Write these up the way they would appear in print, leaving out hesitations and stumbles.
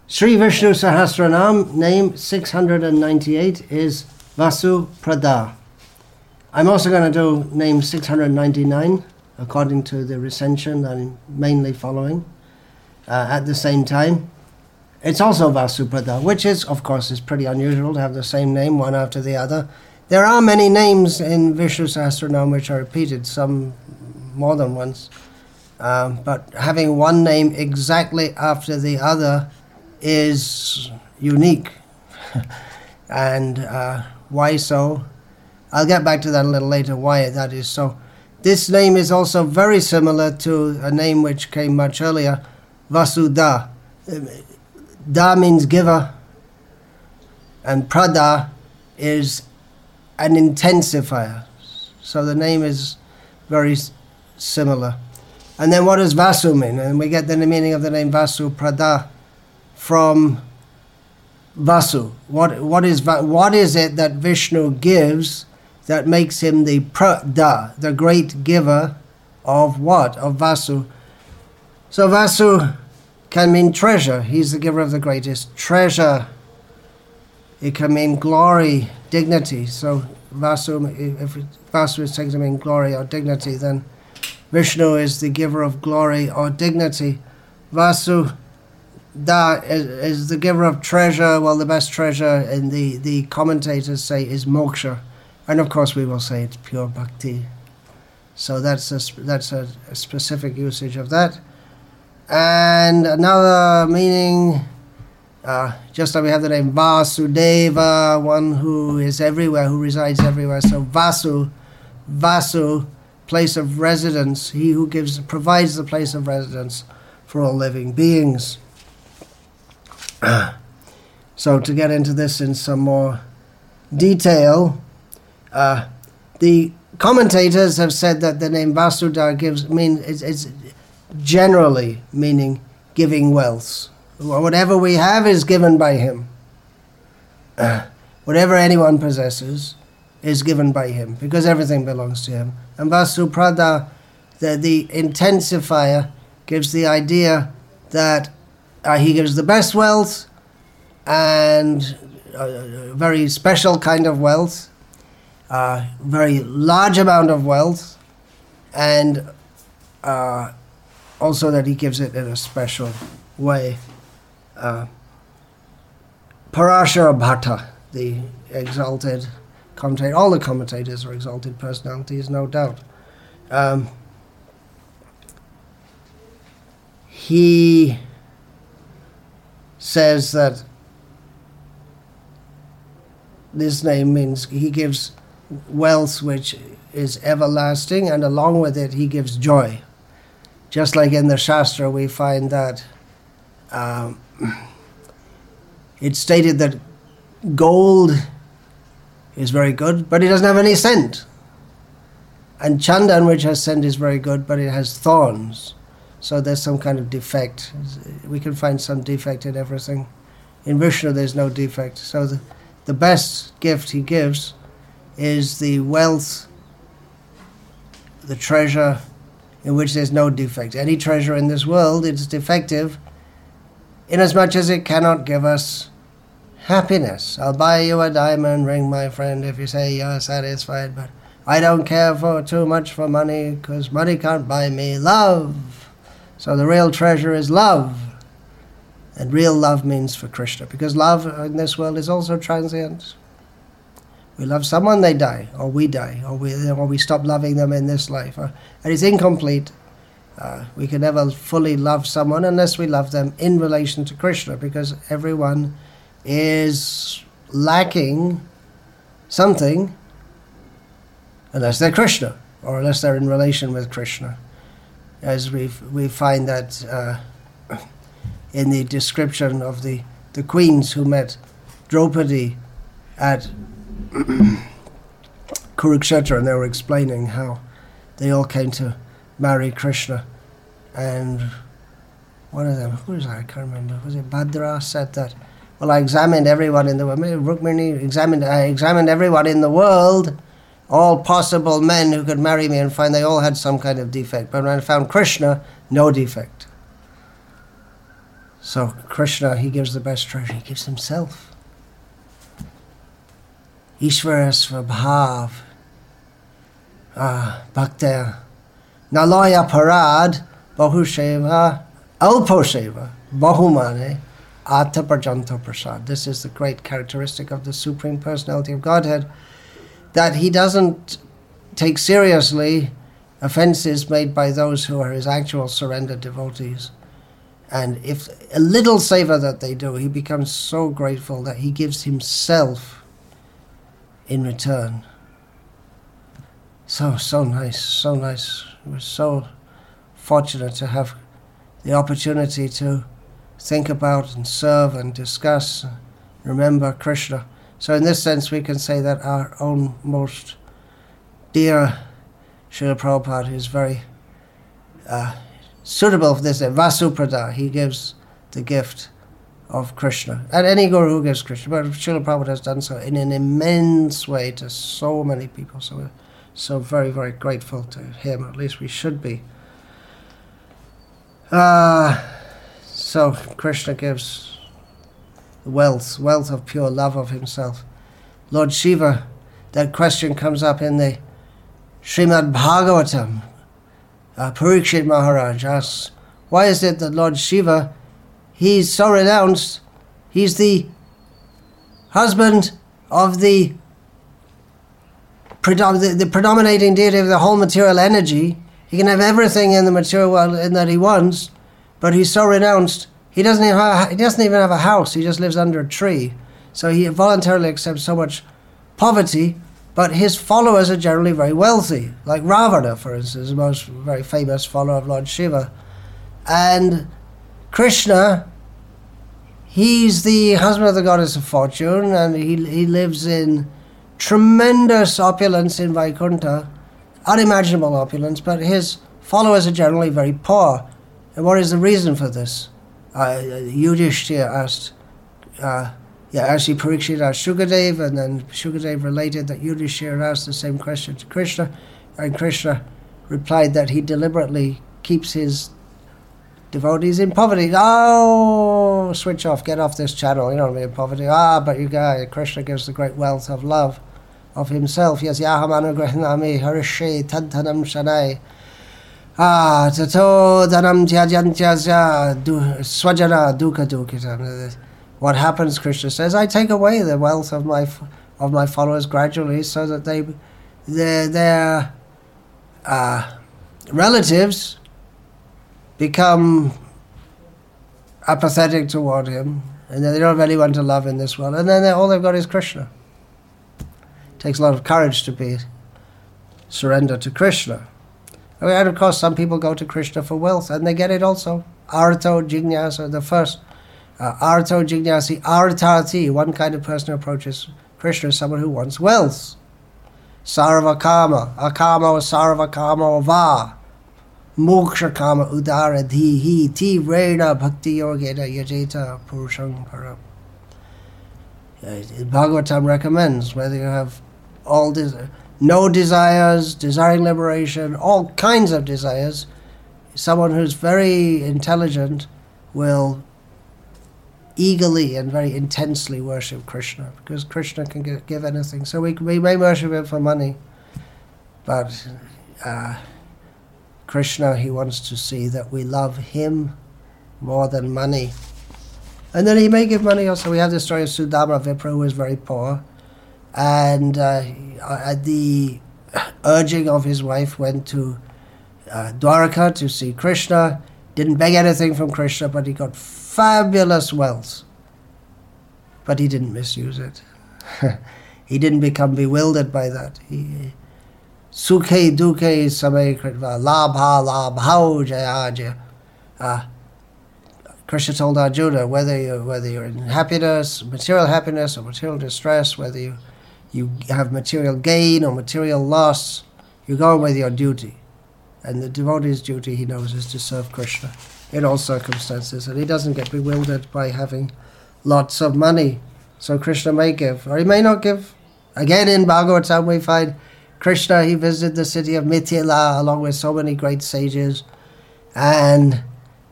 Sri Vishnu Sahasranam, name 698, is Vasuprada. I'm also going to do name 699, according to the recension that I'm mainly following, at the same time. It's also Vasuprada, which is, of course, is pretty unusual to have the same name, one after the other. There are many names in Vishnu Sahasranam which are repeated, some more than once. But having one name exactly after the other is unique. And why so? I'll get back to that a little later, why that is so. This name is also very similar to a name which came much earlier, Vasudha. Da means giver, and Prada is an intensifier. So the name is very similar. And then what does Vasu mean? And we get the meaning of the name Vasuprada from Vasu. What is it that Vishnu gives that makes him the Prada, the great giver of what? Of Vasu. So Vasu can mean treasure. He's the giver of the greatest treasure. It can mean glory, dignity. So Vasu, if Vasu is taken to mean glory or dignity, then Vishnu is the giver of glory or dignity. Vasu Da is the giver of treasure. Well, the best treasure in the commentators say is moksha. And of course we will say it's pure bhakti. So that's a specific usage of that. And another meaning, just like we have the name Vasudeva, one who is everywhere, who resides everywhere. So Vasu, place of residence, he who provides the place of residence for all living beings. So to get into this in some more detail, the commentators have said that the name Vasudha it's generally meaning giving wealth. Whatever we have is given by him. Whatever anyone possesses is given by him, because everything belongs to him. And Vasuprada, the intensifier, gives the idea that he gives the best wealth and a very special kind of wealth, very large amount of wealth, and also that he gives it in a special way. Parashara Bhatta, the exalted commentator, all the commentators are exalted personalities, no doubt. He says that this name means he gives wealth which is everlasting, and along with it he gives joy. Just like in the Shastra we find that it's stated that gold is very good, but it doesn't have any scent. And chandan, which has scent, is very good, but it has thorns. So there's some kind of defect. We can find some defect in everything. In Vishnu there's no defect. So the best gift he gives is the wealth, the treasure in which there's no defect. Any treasure in this world is defective inasmuch as it cannot give us happiness. I'll buy you a diamond ring, my friend, if you say you're satisfied, but I don't care for too much for money, because money can't buy me love. So the real treasure is love. And real love means for Krishna, because love in this world is also transient. We love someone, they die, or we die, or we stop loving them in this life. And it's incomplete. We can never fully love someone unless we love them in relation to Krishna, because everyone is lacking something unless they're Krishna, or unless they're in relation with Krishna. As we find that in the description of the queens who met Draupadi at Kurukshetra, and they were explaining how they all came to marry Krishna. And one of them, who was that? I can't remember. Was it Bhadra? Said that, well, I examined everyone in the world. Rukmini I examined everyone in the world, all possible men who could marry me, and find they all had some kind of defect. But when I found Krishna, no defect. So Krishna, he gives the best treasure, he gives himself. Ishvara Svabhav, Bhakta, Nalaya Parad, Bahusheva, Alposheva, Bahumane, Ata Parjanta Prasad. This is the great characteristic of the Supreme Personality of Godhead, that he doesn't take seriously offenses made by those who are his actual surrendered devotees. And if a little savor that they do, he becomes so grateful that he gives himself in return. So nice, so nice. We're so fortunate to have the opportunity to think about and serve and discuss, and remember Krishna. So in this sense we can say that our own most dear Srila Prabhupada is very suitable for this. Vasuprada, he gives the gift of Krishna. And any guru who gives Krishna, but Srila Prabhupada has done so in an immense way to so many people. So we're so very, very grateful to him, at least we should be. So Krishna gives wealth of pure love of himself. Lord Shiva, that question comes up in the Srimad Bhagavatam. Parikshit Maharaj asks, why is it that Lord Shiva, he's so renounced, he's the husband of the predominating deity of the whole material energy. He can have everything in the material world in that he wants, but he's so renounced, he doesn't even have a house, he just lives under a tree. So he voluntarily accepts so much poverty, but his followers are generally very wealthy, like Ravana, for instance, the most very famous follower of Lord Shiva. And Krishna, he's the husband of the goddess of fortune, and he lives in tremendous opulence in Vaikuntha, unimaginable opulence, but his followers are generally very poor. And what is the reason for this? Yudhishthira asked, actually Parikshit asked Shukadev, and then Shukadev related that Yudhishthira asked the same question to Krishna, and Krishna replied that he deliberately keeps his devotees in poverty. Oh, switch off, get off this channel, you don't want to be in poverty. But you guys, Krishna gives the great wealth of love of himself. Yes, Yaham anugrahanami harishe tantanam shanai. Tato dhanam tyajantyasya swajana dukha dukitam. What happens, Krishna says, I take away the wealth of my followers gradually so that their relatives become apathetic toward him, and they don't have anyone to love in this world, and then all they've got is Krishna. It takes a lot of courage to be surrendered to Krishna. And of course some people go to Krishna for wealth, and they get it also. Arto Jignasa, the first Arto Jignasi, Artati, one kind of person who approaches Krishna is someone who wants wealth. Sarvakama, Akama or Sarvakama va, Moksha Kama Udara Dhihi, Ti Vrena Bhakti Yogena Yajeta Purusham Param. Bhagavatam recommends whether you have no desires, desiring liberation, all kinds of desires, someone who's very intelligent will eagerly and very intensely worship Krishna, because Krishna can give anything. So we may worship him for money, but Krishna, he wants to see that we love him more than money. And then he may give money also. We have the story of Sudama Vipra, who was very poor, and at the urging of his wife went to Dwaraka to see Krishna, didn't beg anything from Krishna, but he got fabulous wealth. But he didn't misuse it. He didn't become bewildered by that. Sukhe dukhe samay kritva, labha labhau jaya jaya. Krishna told Arjuna, whether you're in happiness, material happiness or material distress, whether you have material gain or material loss, you're going with your duty. And the devotee's duty, he knows, is to serve Krishna in all circumstances. And he doesn't get bewildered by having lots of money. So Krishna may give, or he may not give. Again, in Bhagavatam we find Krishna, he visited the city of Mithila along with so many great sages. And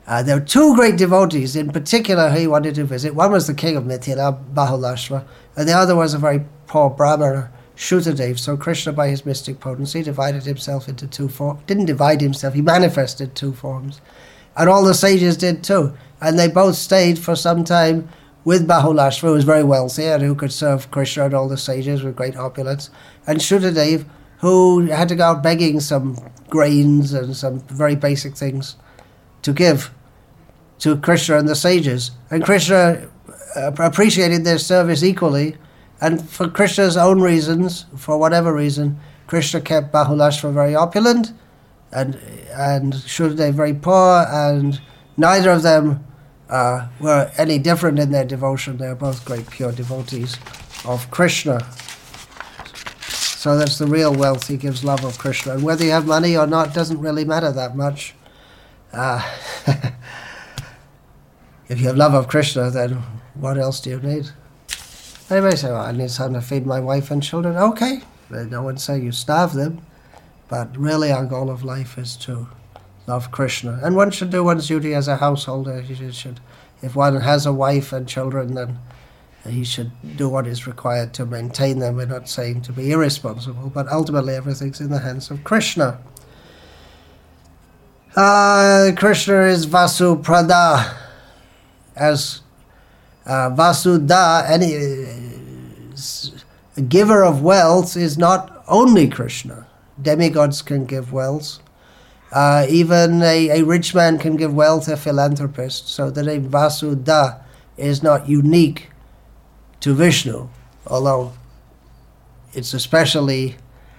There were two great devotees in particular who he wanted to visit. One was the king of Mithila, Bahulashva, and the other was a very poor Brahmana, Shukadev. So Krishna, by his mystic potency, divided himself into two forms. Didn't divide himself, he manifested two forms. And all the sages did too. And they both stayed for some time with Bahulashva, who was very wealthy and who could serve Krishna and all the sages with great opulence, and Shukadev, who had to go out begging some grains and some very basic things to give to Krishna and the sages. And Krishna appreciated their service equally, and for Krishna's own reasons, for whatever reason, Krishna kept Bahulashva very opulent and Shukadev very poor, and neither of them were any different in their devotion. They are both great pure devotees of Krishna. So that's the real wealth. He gives love of Krishna. And whether you have money or not doesn't really matter that much. If you have love of Krishna, then what else do you need? Anybody say, I need something to feed my wife and children. Okay, no one's saying you starve them. But really our goal of life is to love Krishna. And one should do one's duty as a householder. He should, if one has a wife and children, then he should do what is required to maintain them. We're not saying to be irresponsible, but ultimately everything's in the hands of Krishna. Krishna is Vasuprada. As Vasuda, a giver of wealth is not only Krishna. Demigods can give wealth. Even a rich man can give wealth, a philanthropist. So the name Vasuda is not unique to Vishnu, although it's especially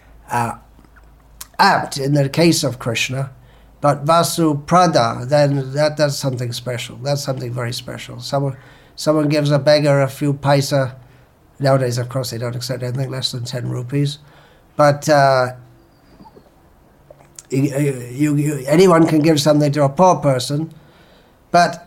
apt in the case of Krishna. But Vasuprada, then that's something special. That's something very special. Someone gives a beggar a few paisa. Nowadays, of course, they don't accept anything less than 10 rupees. But anyone can give something to a poor person. But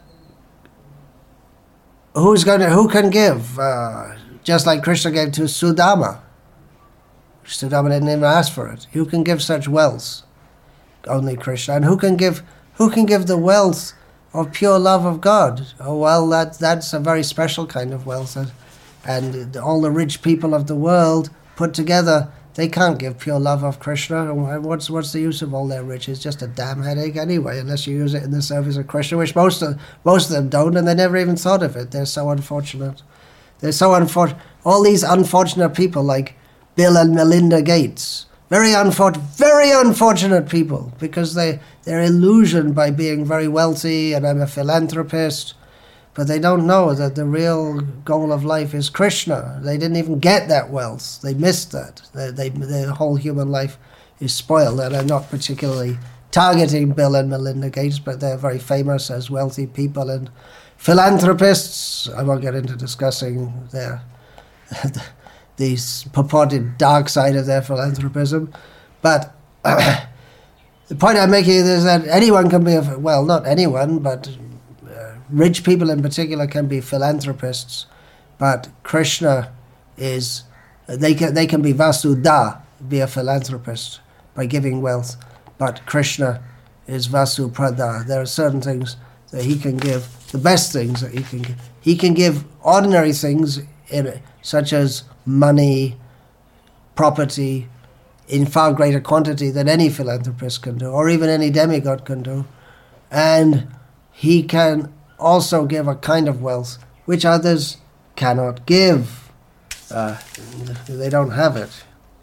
who can give? Just like Krishna gave to Sudama. Sudama didn't even ask for it. Who can give such wealth? Only Krishna. And who can give the wealth of pure love of God? Oh well, that's a very special kind of wealth, and all the rich people of the world put together, they can't give pure love of Krishna. What's the use of all their riches? Just a damn headache anyway, unless you use it in the service of Krishna, which most of them don't, and they never even thought of it. They're so unfortunate. All these unfortunate people like Bill and Melinda Gates. Very unfortunate people, because they're illusioned by being very wealthy, and I'm a philanthropist, but they don't know that the real goal of life is Krishna. They didn't even get that wealth. They missed that. Their whole human life is spoiled, and I'm not particularly targeting Bill and Melinda Gates, but they're very famous as wealthy people and philanthropists. I won't get into discussing their the purported dark side of their philanthropism. But the point I'm making is that anyone can be, well, not anyone, but rich people in particular can be philanthropists. But Krishna is, they can be Vasuda, be a philanthropist by giving wealth. But Krishna is Vasuprada. There are certain things that he can give, the best things that he can give. He can give ordinary things such as money, property, in far greater quantity than any philanthropist can do, or even any demigod can do. And he can also give a kind of wealth which others cannot give. They don't have it.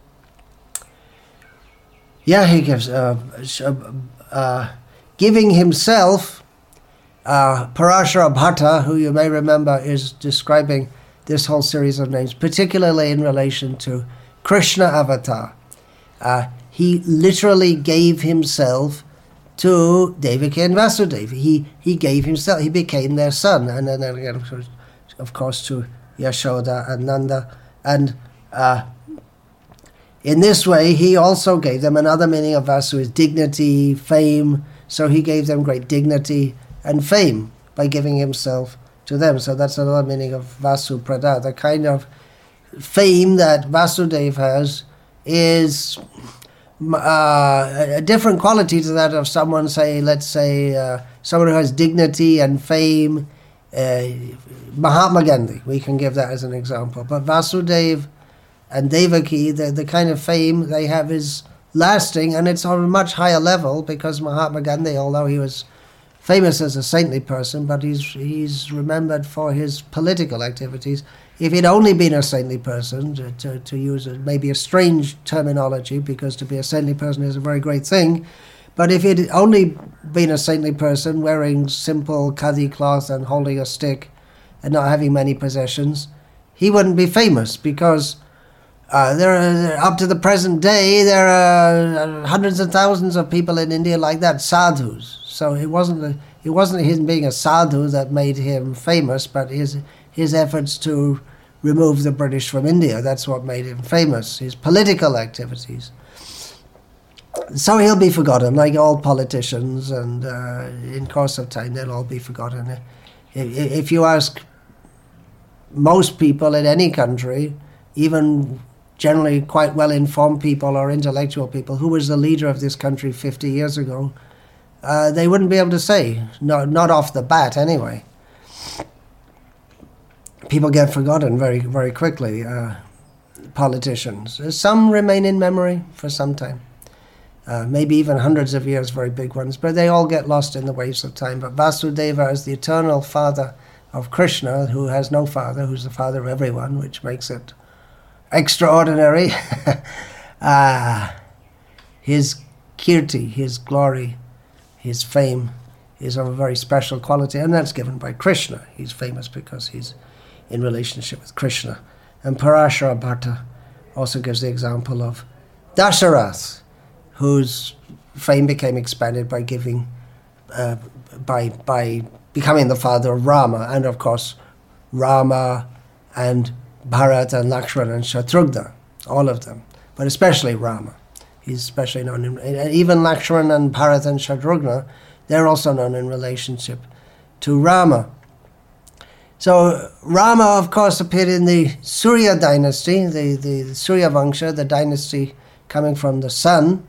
Yeah, he gives, giving himself, Parashara Bhatta, who you may remember is describing this whole series of names, particularly in relation to Krishna Avatar. He literally gave himself to Devaki and Vasudeva. He gave himself, he became their son, and then again, of course, to Yashoda and Nanda. And in this way, he also gave them another meaning of Vasu is dignity, fame. So he gave them great dignity and fame by giving himself to them. So that's another meaning of Vasuprada. The kind of fame that Vasudeva has is a different quality to that of someone, say, let's say, someone who has dignity and fame. Mahatma Gandhi, we can give that as an example. But Vasudeva and Devaki, the kind of fame they have is lasting, and it's on a much higher level because Mahatma Gandhi, although he was famous as a saintly person, but he's remembered for his political activities. If he'd only been a saintly person, to use maybe a strange terminology, because to be a saintly person is a very great thing, but if he'd only been a saintly person, wearing simple khadi cloth and holding a stick and not having many possessions, he wouldn't be famous, because up to the present day, there are hundreds of thousands of people in India like that, sadhus. So it wasn't his being a sadhu that made him famous, but his efforts to remove the British from India. That's what made him famous, his political activities. So he'll be forgotten, like all politicians, and in course of time they'll all be forgotten. If you ask most people in any country, even generally quite well-informed people or intellectual people, who was the leader of this country 50 years ago, they wouldn't be able to say, not off the bat anyway. People get forgotten very, very quickly, politicians. Some remain in memory for some time, maybe even hundreds of years, very big ones, but they all get lost in the waves of time. But Vasudeva is the eternal father of Krishna, who has no father, who's the father of everyone, which makes it extraordinary. His kirti, his glory, his fame is of a very special quality, and that's given by Krishna. He's famous because he's in relationship with Krishna. And Parashara Bhatta also gives the example of Dasharath, whose fame became expanded by by becoming the father of Rama, and of course Rama and Bharat and Lakshmana and Shatrughna, all of them, but especially Rama. He's especially known even Lakshmana and Bharat and Shatrughna, they're also known in relationship to Rama. So Rama, of course, appeared in the Surya dynasty, the Surya Vangsha, the dynasty coming from the sun.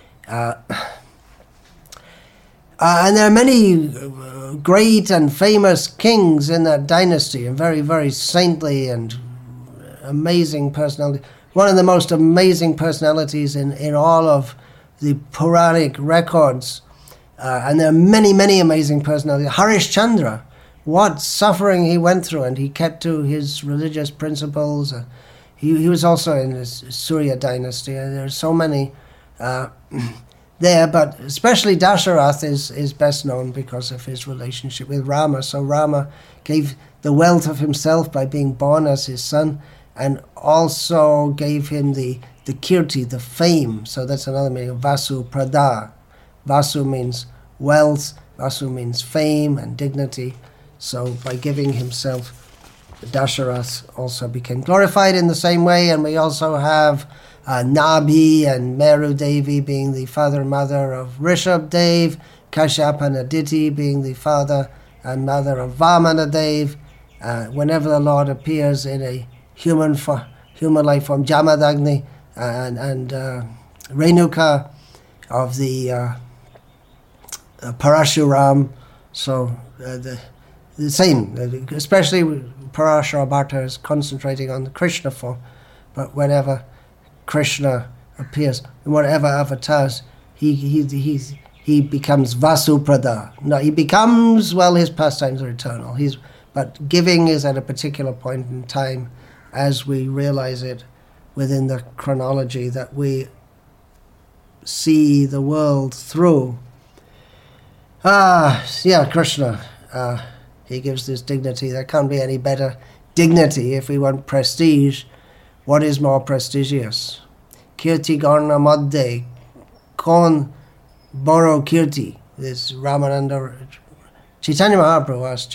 And there are many great and famous kings in that dynasty, and very, very saintly and amazing personality. One of the most amazing personalities in all of the Puranic records. And there are many, many amazing personalities. Harishchandra, what suffering he went through, and he kept to his religious principles. He was also in the Surya dynasty, and there are so many there, but especially Dasharath is best known because of his relationship with Rama. So Rama gave the wealth of himself by being born as his son, and also gave him the kirti, the fame. So that's another meaning of Vasu Prada. Vasu means wealth, Vasu means fame and dignity. So by giving himself, Dasharath also became glorified in the same way. And we also have Nabhi and Meru Devi being the father and mother of Rishabh Dev, Kashyap and Aditi being the father and mother of Vamana Dev. Whenever the Lord appears in a human life form, Jamadagni and Renuka of the Parashuram. So the same, especially Parashara Bhatta is concentrating on the Krishna form, but whenever Krishna appears in whatever avatars, he becomes Vasuprada. No, he becomes, well, his pastimes are eternal. But giving is at a particular point in time, as we realize it within the chronology that we see the world through. Krishna. He gives this dignity. There can't be any better dignity if we want prestige. What is more prestigious? Kirti Garna Madde, Kon Boro Kirti. This Ramananda, Chaitanya Mahaprabhu asked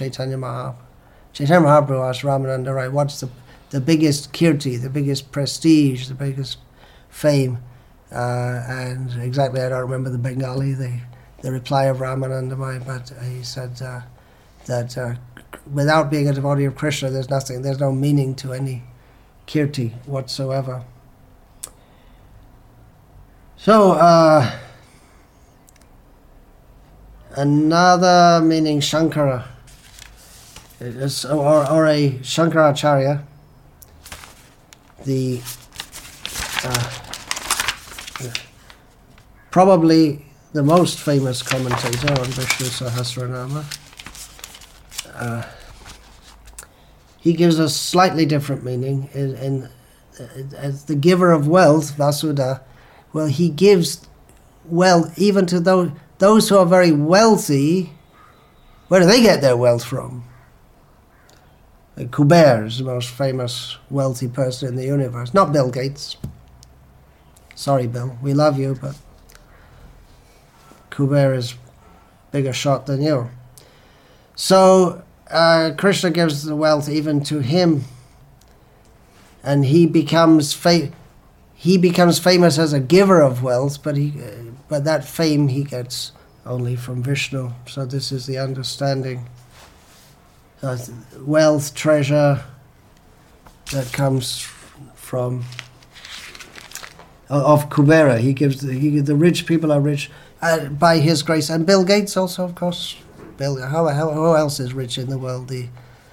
Ramananda, right, what's the biggest kirti, the biggest prestige, the biggest fame? And exactly, I don't remember the Bengali, the reply of Ramananda, but he said that without being a devotee of Krishna, there's no meaning to any kirti whatsoever. So, another meaning Shankara, or a Shankaracharya, the probably the most famous commentator on Vishnu Sahasranama. He gives a slightly different meaning as the giver of wealth, Vasudha. Well, he gives wealth even to those who are very wealthy. Where do they get their wealth from? Kuber is the most famous wealthy person in the universe, not Bill Gates. Sorry, Bill, we love you, but Kuber is bigger shot than you. So Krishna gives the wealth even to him, and he becomes famous as a giver of wealth, but that fame he gets only from Vishnu. So this is the understanding. Wealth, treasure that comes from of Kubera. He gives the rich people are rich by his grace, and Bill Gates also, of course. Who else is rich in the world? I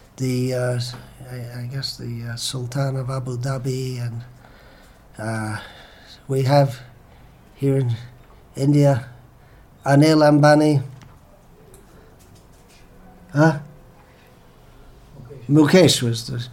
guess the Sultan of Abu Dhabi, and we have here in India Anil Ambani. Mukesh was the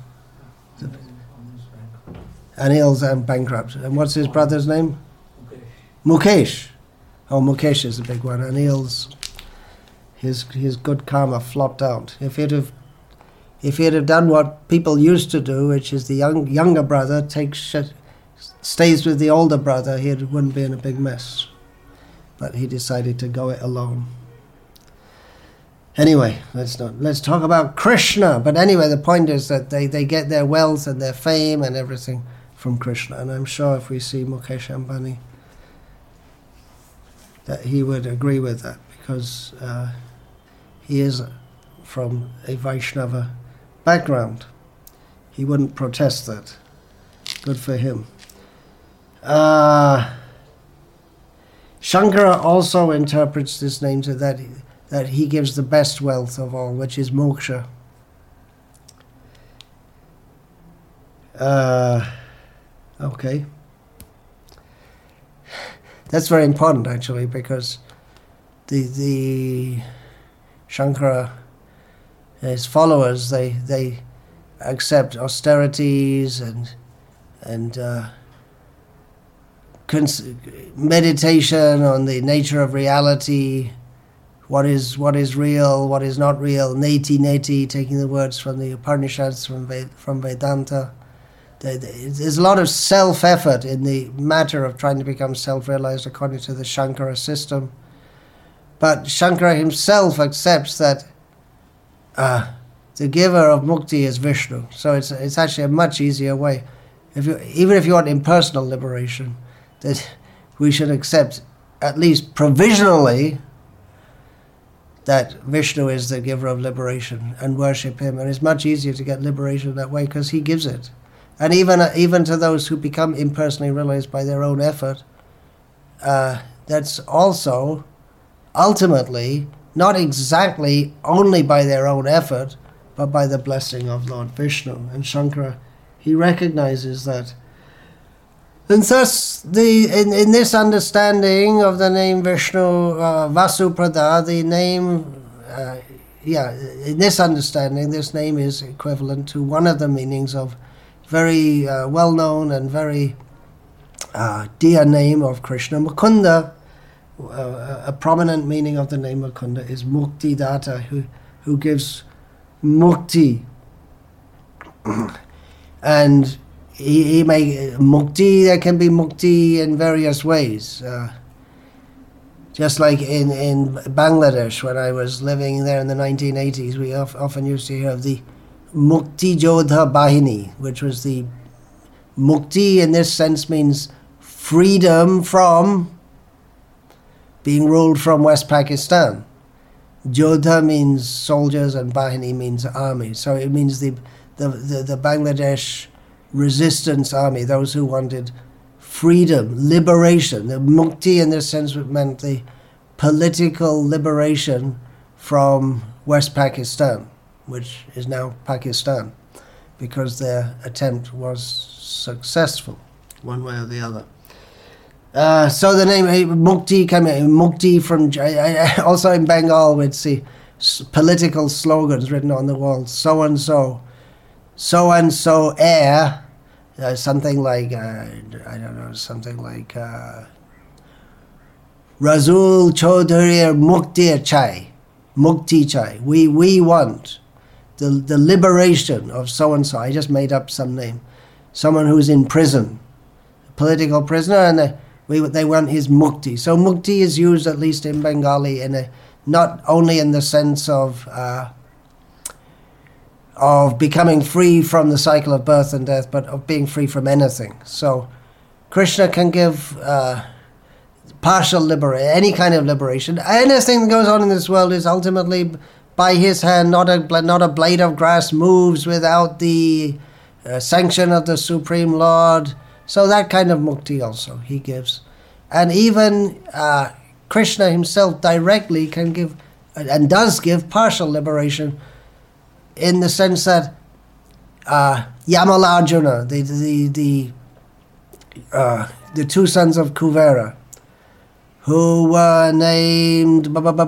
Anil's bankrupt. And what's his brother's name? Mukesh. Oh, Mukesh is the big one. Anil's his good karma flopped out. If he'd have done what people used to do, which is the younger brother stays with the older brother, he wouldn't be in a big mess. But he decided to go it alone. Anyway, let's talk about Krishna. But anyway, the point is that they get their wealth and their fame and everything from Krishna. And I'm sure if we see Mukesh Ambani, that he would agree with that, because he is from a Vaishnava background. He wouldn't protest that. Good for him. Shankara also interprets this name to that he gives the best wealth of all, which is moksha. Okay. That's very important, actually, because the Shankara, his followers, they accept austerities and meditation on the nature of reality, what is real, what is not real, neti, taking the words from the Upanishads, from Vedanta. There's a lot of self-effort in the matter of trying to become self-realized according to the Shankara system. But Shankara himself accepts that the giver of mukti is Vishnu. So it's actually a much easier way. Even if you want impersonal liberation, that we should accept, at least provisionally, that Vishnu is the giver of liberation and worship him. And it's much easier to get liberation that way because he gives it. And even to those who become impersonally realized by their own effort, that's also ultimately not exactly only by their own effort, but by the blessing of Lord Vishnu. And Shankara, he recognizes that. And thus, in this understanding of the name Vishnu, Vasuprada, the name, in this understanding, this name is equivalent to one of the meanings of very well-known and very dear name of Krishna, Mukunda. A prominent meaning of the name Mukunda is Mukti Data, who gives mukti. And he may mukti. There can be mukti in various ways. Just like in Bangladesh, when I was living there in the 1980s, we often used to hear of the Mukti Jodha Bahini, which was the mukti in this sense means freedom from being ruled from West Pakistan. Jodha means soldiers and Bahini means army. So it means the Bangladesh resistance army, those who wanted freedom, liberation. The mukti in this sense meant the political liberation from West Pakistan, which is now Pakistan, because their attempt was successful, one way or the other. So the name Mukti came in. Mukti from also in Bengal, we'd see political slogans written on the walls. So and so heir, something like I don't know, something like Razul Chaudhary Mukti Chai, Mukti Chai. We want the liberation of so and so. I just made up some name. Someone who's in prison, a political prisoner, and they want his mukti. So mukti is used, at least in Bengali, not only in the sense of becoming free from the cycle of birth and death, but of being free from anything. So Krishna can give partial liberation, any kind of liberation. Anything that goes on in this world is ultimately by his hand. Not a blade of grass moves without the sanction of the Supreme Lord. So that kind of mukti also he gives. And even Krishna himself directly can give, and does give, partial liberation, in the sense that Yamalarjuna, the two sons of Kuvera, who were named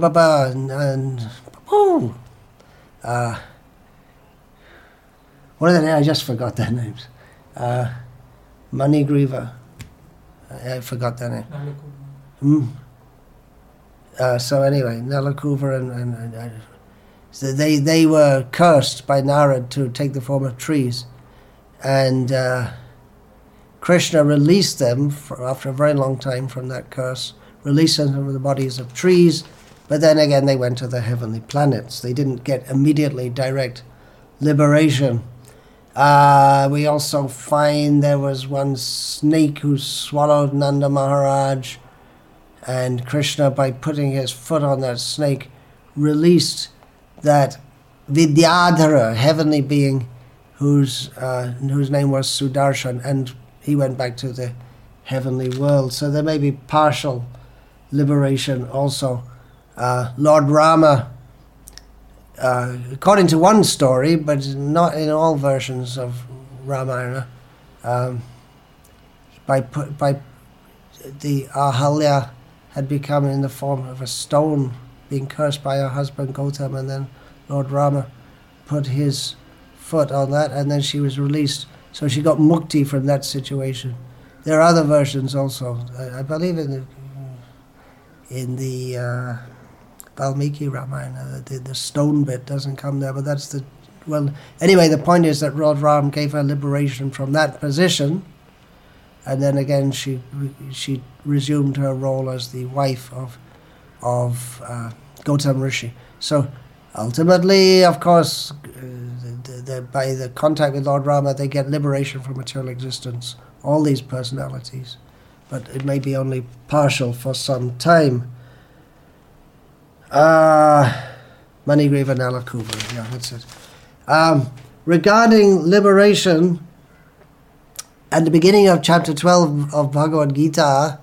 what are their names? I just forgot their names. Manigriva. I forgot their name. So anyway, Nalakuva and so they were cursed by Narad to take the form of trees, and Krishna released them after a very long time from that curse, released them from the bodies of trees, but then again they went to the heavenly planets. They didn't get immediately direct liberation. We also find there was one snake who swallowed Nanda Maharaj, and Krishna, by putting his foot on that snake, released that Vidyadhara, heavenly being, whose name was Sudarshan, and he went back to the heavenly world. So there may be partial liberation also. Lord Rama, according to one story, but not in all versions of Ramayana, by the Ahalya had become in the form of a stone, being cursed by her husband Gautam, and then Lord Rama put his foot on that, and then she was released. So she got mukti from that situation. There are other versions also. I believe in the Valmiki Ramayana, the stone bit doesn't come there, but that's the... Well, anyway, the point is that Lord Ram gave her liberation from that position, and then again she resumed her role as the wife of Gautam Rishi. So ultimately, of course, by the contact with Lord Rama, they get liberation from material existence, all these personalities. But it may be only partial for some time. Manigriva Nalakuva, yeah, that's it. Regarding liberation, at the beginning of chapter 12 of Bhagavad Gita,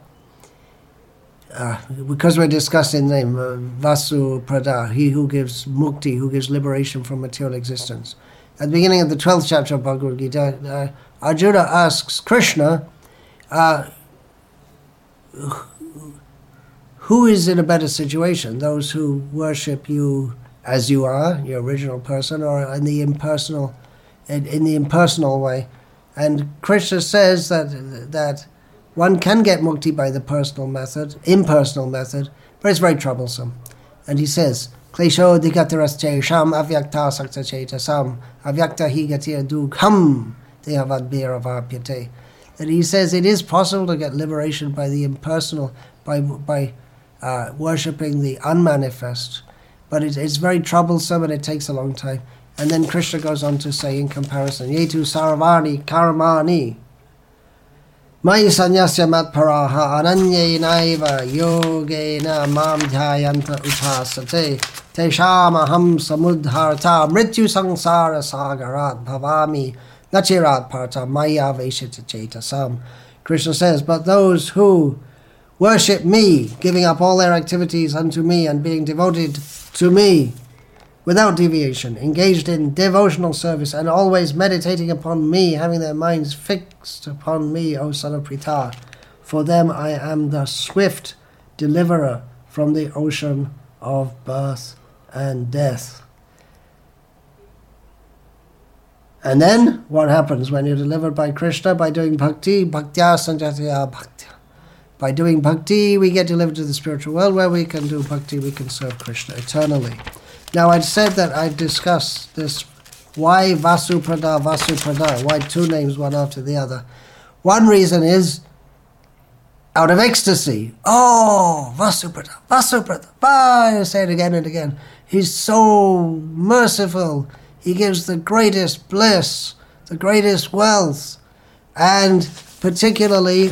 because we're discussing the name Vasu Prada, he who gives mukti, who gives liberation from material existence. At the beginning of the 12th chapter of Bhagavad Gita, Arjuna asks Krishna, who is in a better situation, those who worship you as you are, your original person, or in the impersonal way? And Krishna says that one can get mukti by the impersonal method, but it's very troublesome. And he says, Klesho dikatarasche sham avyakta sakta chetasam avyakta higatir dukham deavad bhiravapyate. That he says it is possible to get liberation by the impersonal, by worshipping the unmanifest, but it's very troublesome and it takes a long time. And then Krishna goes on to say in comparison, Yetu sarvani karmani Maya sanyasya matparaha ananyenaiva yogena mam dhyayanta upasate teshamaham samudharta mrityu sangsara sagarat bhavami nachirat parta maya veshita chetasam. Krishna says, but those who worship me, giving up all their activities unto me and being devoted to me without deviation, engaged in devotional service and always meditating upon me, having their minds fixed upon me, O son of Pritha. For them I am the swift deliverer from the ocean of birth and death. And then, what happens when you're delivered by Krishna? By doing bhakti, bhaktya sanjatya bhaktya. By doing bhakti, we get delivered to the spiritual world where we can do bhakti, we can serve Krishna eternally. Now, I'd said that I'd discuss this, why Vasuprada, Vasuprada, why two names one after the other. One reason is out of ecstasy. Oh, Vasuprada, Vasuprada. I say it again and again. He's so merciful. He gives the greatest bliss, the greatest wealth, and particularly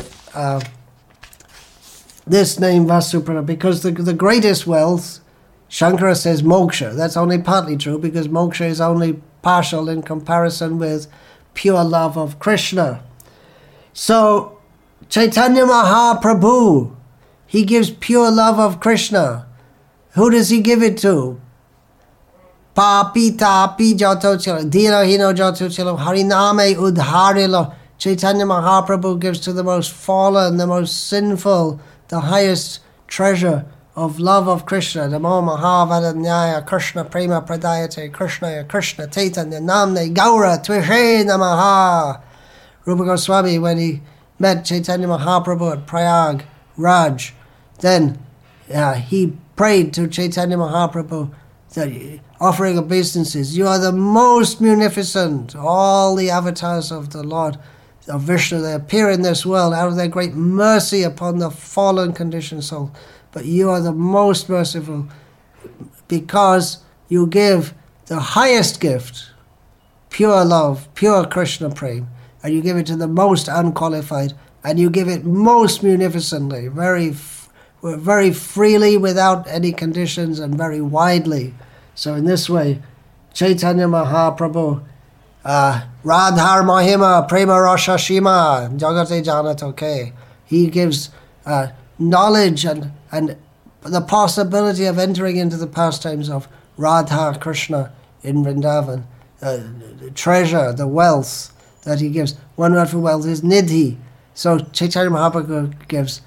this name Vasuprada, because the greatest wealth, Shankara says moksha. That's only partly true, because moksha is only partial in comparison with pure love of Krishna. So Chaitanya Mahaprabhu, he gives pure love of Krishna. Who does he give it to? Papi tapi jato chilo, dira hino jato chilo, hariname udharilo. Chaitanya Mahaprabhu gives to the most fallen, the most sinful, the highest treasure of love of Krishna. Namo Mahavadanyaya Krishna Prema Pradayate Krishna Krishna Chaitanya Namne Gaura Tvishe Namaha. Rupa Goswami, when he met Chaitanya Mahaprabhu at Prayag Raj, then he prayed to Chaitanya Mahaprabhu, that offering obeisances, you are the most munificent. All the avatars of the Lord of Vishnu, they appear in this world out of their great mercy upon the fallen conditioned soul. But you are the most merciful because you give the highest gift, pure love, pure Krishna prema, and you give it to the most unqualified, and you give it most munificently, very freely, without any conditions, and very widely. So in this way, Chaitanya Mahaprabhu, Radhar Mahima, Prema Rasha Shima, Jagate Janatoke, he gives knowledge and the possibility of entering into the pastimes of Radha Krishna in Vrindavan, the treasure, the wealth that he gives. One word for wealth is Nidhi. So Chaitanya Mahaprabhu gives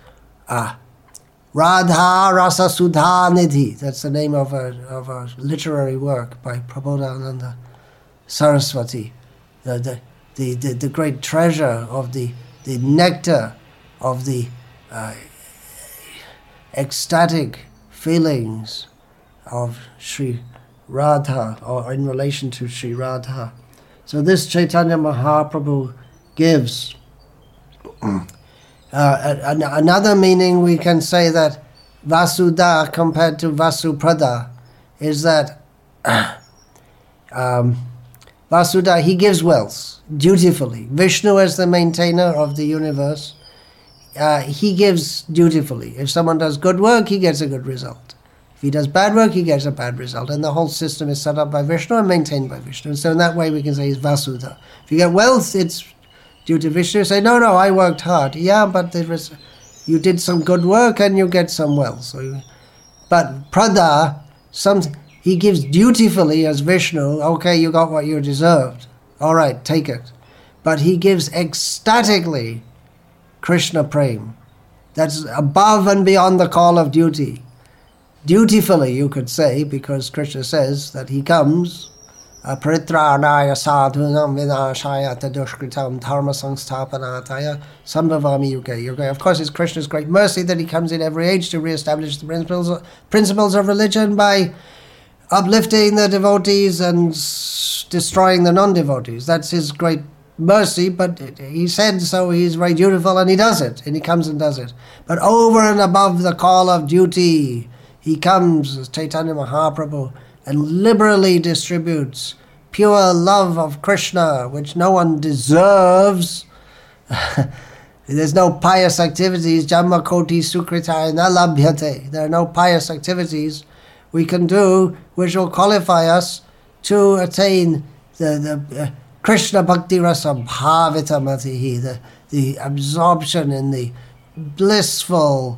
Radha Rasa Sudha Nidhi. That's the name of a literary work by Prabodhananda Saraswati. The great treasure of the nectar of the ecstatic feelings of Sri Radha, or in relation to Sri Radha. So this Chaitanya Mahaprabhu gives. Another meaning we can say that Vasuda compared to Vasuprada is that Vasuda, he gives wealth dutifully. Vishnu as the maintainer of the universe, he gives dutifully. If someone does good work, he gets a good result. If he does bad work, he gets a bad result. And the whole system is set up by Vishnu and maintained by Vishnu. So in that way we can say he's Vasuda. If you get wealth, it's due to Vishnu. Say, no, I worked hard. Yeah, but you did some good work and you get some wealth. But Prada, he gives dutifully as Vishnu. Okay, you got what you deserved. All right, take it. But he gives ecstatically Krishna prema. That's above and beyond the call of duty. Dutifully, you could say, because Krishna says that he comes paritranaya sadhunam vinashaya tadushkritam dharma samsthapanataya sambhavami yuge. Of course, it's Krishna's great mercy that he comes in every age to re-establish the principles of religion by uplifting the devotees and destroying the non-devotees. That's his great mercy, but he said so, he's very dutiful, and he does it, and he comes and does it. But over and above the call of duty, he comes as Chaitanya Mahaprabhu and liberally distributes pure love of Krishna, which no one deserves. There's no pious activities. Jamma koti sukritaya na labhyate. There are no pious activities we can do which will qualify us to attain the Krishna Bhakti Rasa Bhavita Matihi, the absorption in the blissful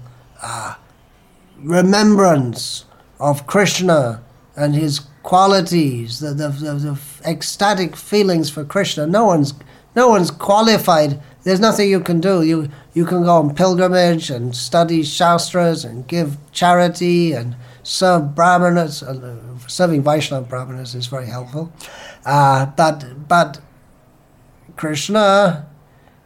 remembrance of Krishna and his qualities, the ecstatic feelings for Krishna. No one's qualified. There's nothing you can do. You can go on pilgrimage and study shastras and give charity and serve brahmanas. Serving Vaishnava brahmanas is very helpful. But Krishna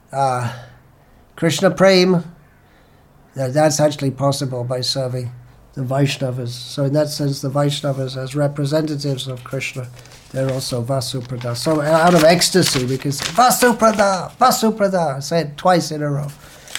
Prem, that's actually possible by serving the Vaishnavas. So in that sense, the Vaishnavas, as representatives of Krishna, they're also Vasuprada. So out of ecstasy, because Vasuprada, Vasuprada, say it twice in a row.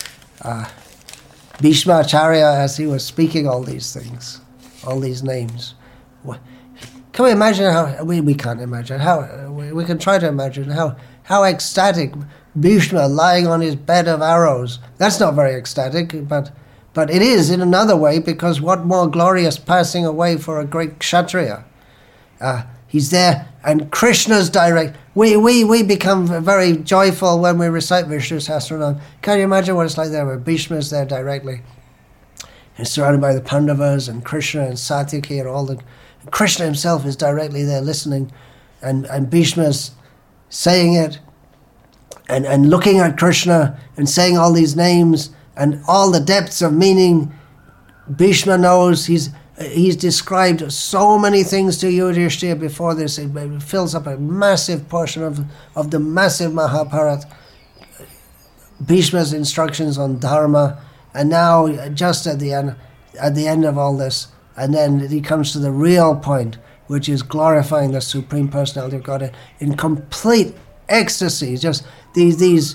Bhishma Acharya, as he was speaking all these things, all these names. Can we imagine how, we can't imagine, how, we can try to imagine how ecstatic Bhishma lying on his bed of arrows. That's not very ecstatic, but it is in another way, because what more glorious passing away for a great Kshatriya. He's there, and Krishna's direct. We become very joyful when we recite Vishnu Sahasranam. Can you imagine what it's like there, where Bhishma's there directly? He's surrounded by the Pandavas and Krishna and Satyaki and all the... Krishna himself is directly there listening, and Bhishma's saying it, and looking at Krishna and saying all these names and all the depths of meaning. Bhishma knows. He's described so many things to Yudhishthira before this. It fills up a massive portion of the massive Mahabharata. Bhishma's instructions on dharma, and now just at the end of all this, and then he comes to the real point, which is glorifying the Supreme Personality of Godhead in complete ecstasy. Just these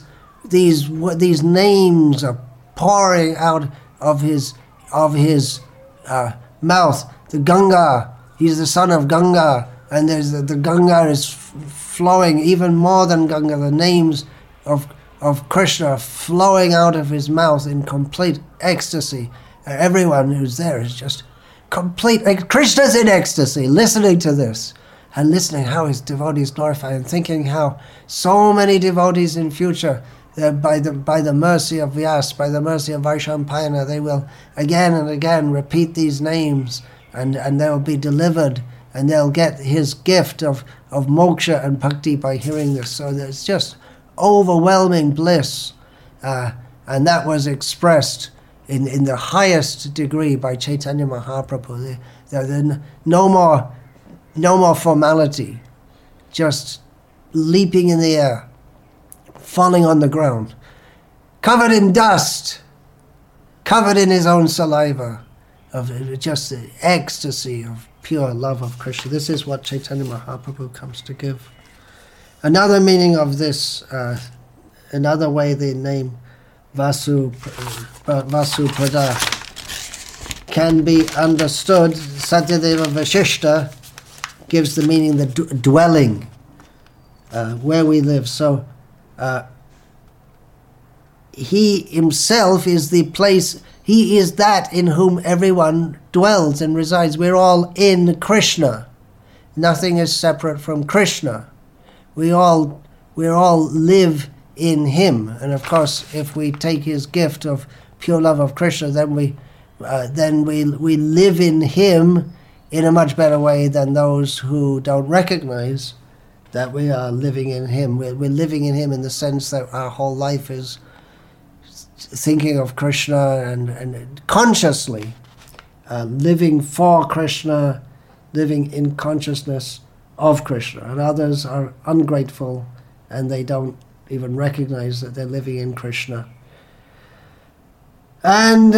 names are pouring out of his mouth. The Ganga, he's the son of Ganga, and there's the Ganga is flowing even more than Ganga. The names of Krishna are flowing out of his mouth in complete ecstasy. Everyone who's there is just complete. Krishna's in ecstasy, listening to this, and listening how his devotees glorify, and thinking how so many devotees in future, by the mercy of Vyas, by the mercy of Vaishampayana, they will again and again repeat these names, and they'll be delivered, and they'll get his gift of moksha and bhakti by hearing this. So there's just overwhelming bliss, and that was expressed in the highest degree by Chaitanya Mahaprabhu. No more formality, just leaping in the air, falling on the ground, covered in dust, covered in his own saliva, of just the ecstasy of pure love of Krishna. This is what Chaitanya Mahaprabhu comes to give. Another meaning of this, another way the name Vasuprada can be understood. Satyadeva Vashishta gives the meaning the dwelling, where we live. So he himself is the place, he is that in whom everyone dwells and resides. We're all in Krishna. Nothing is separate from Krishna. We all live in him. And of course, if we take his gift of pure love of Krishna, then we live in him in a much better way than those who don't recognize that we are living in him. We're living in him in the sense that our whole life is thinking of Krishna and consciously living for Krishna, living in consciousness of Krishna. And others are ungrateful, and they don't even recognize that they're living in Krishna. And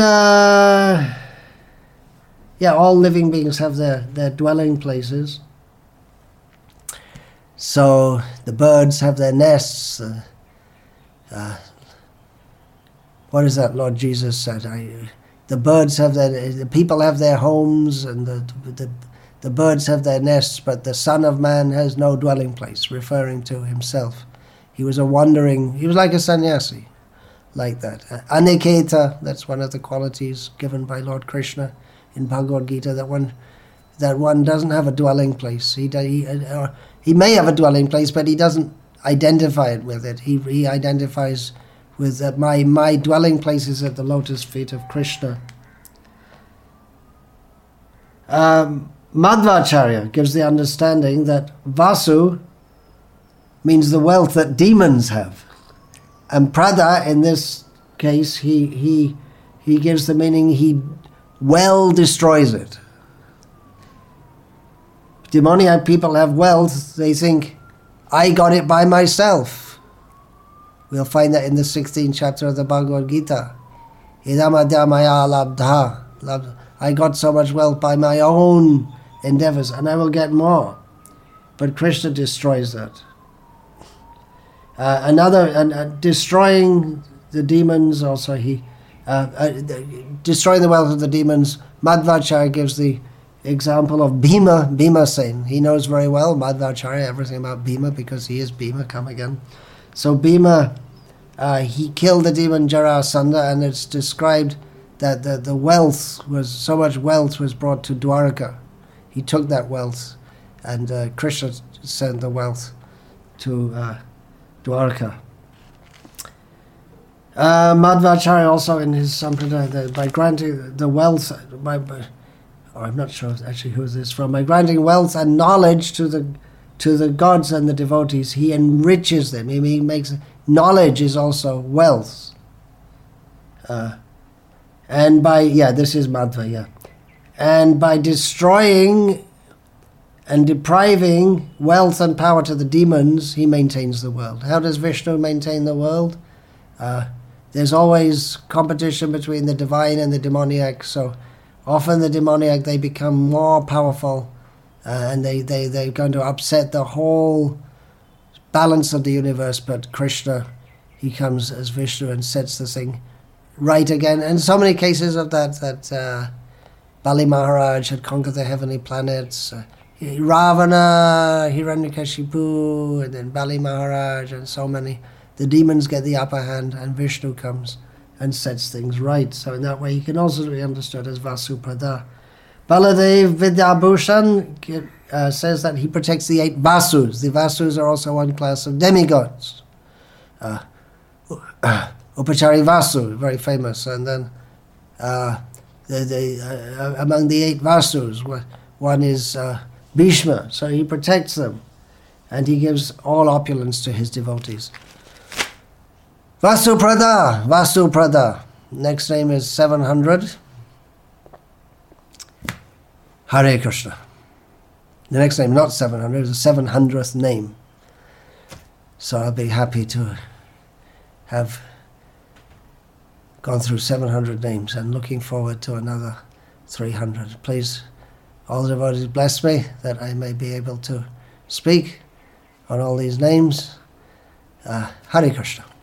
all living beings have their dwelling places. So the birds have their nests. What is that Lord Jesus said? The birds have the people have their homes, and the birds have their nests, but the Son of Man has no dwelling place, referring to himself. He was like a sannyasi, like that. Aniketa, that's one of the qualities given by Lord Krishna in Bhagavad Gita, that one doesn't have a dwelling place. He may have a dwelling place, but he doesn't identify it with it. He identifies with that my dwelling place is at the lotus feet of Krishna. Madhvacharya gives the understanding that Vasu means the wealth that demons have. And Prada, in this case, he gives the meaning he well destroys it. Demoniac people have wealth, they think, I got it by myself. We'll find that in the 16th chapter of the Bhagavad Gita. Idamadhyamaya labdha. I got so much wealth by my own endeavors, and I will get more. But Krishna destroys that. Destroying the demons, also destroying the wealth of the demons. Madhvacharya gives the example of Bhimasen. He knows very well, Madhvacharya, everything about Bhima, because he is Bhima, come again. So Bhima, he killed the demon Jarasandha, and it's described that the wealth was, so much wealth was brought to Dwarka. He took that wealth, and Krishna sent the wealth to Dwarka. Madhvacharya also in his Sampradaya, by granting the wealth, or I'm not sure actually who this is from, by granting wealth and knowledge to the gods and the devotees, he enriches them. He makes, knowledge is also wealth. And by, this is Madhva, and by destroying and depriving wealth and power to the demons, he maintains the world. How does Vishnu maintain the world? There's always competition between the divine and the demoniac, so often the demoniac, they become more powerful, and they're going to upset the whole balance of the universe, but Krishna, he comes as Vishnu and sets the thing right again. And so many cases of that Bali Maharaj had conquered the heavenly planets, Ravana, Hiranyakashipu, and then Bali Maharaj, and so many. The demons get the upper hand, and Vishnu comes and sets things right. So in that way, he can also be understood as Vasuprada. Baladev Vidyabhushan says that he protects the 8 Vasus. The Vasus are also one class of demigods. Upachari Vasu, very famous. And then among the 8 Vasus, one is Bhishma. So he protects them, and he gives all opulence to his devotees. Vasuprada. Next name is 700. Hare Krishna. The next name, not 700, is the 700th name. So I'll be happy to have gone through 700 names and looking forward to another 300. Please, all the devotees, bless me that I may be able to speak on all these names. Hare Krishna.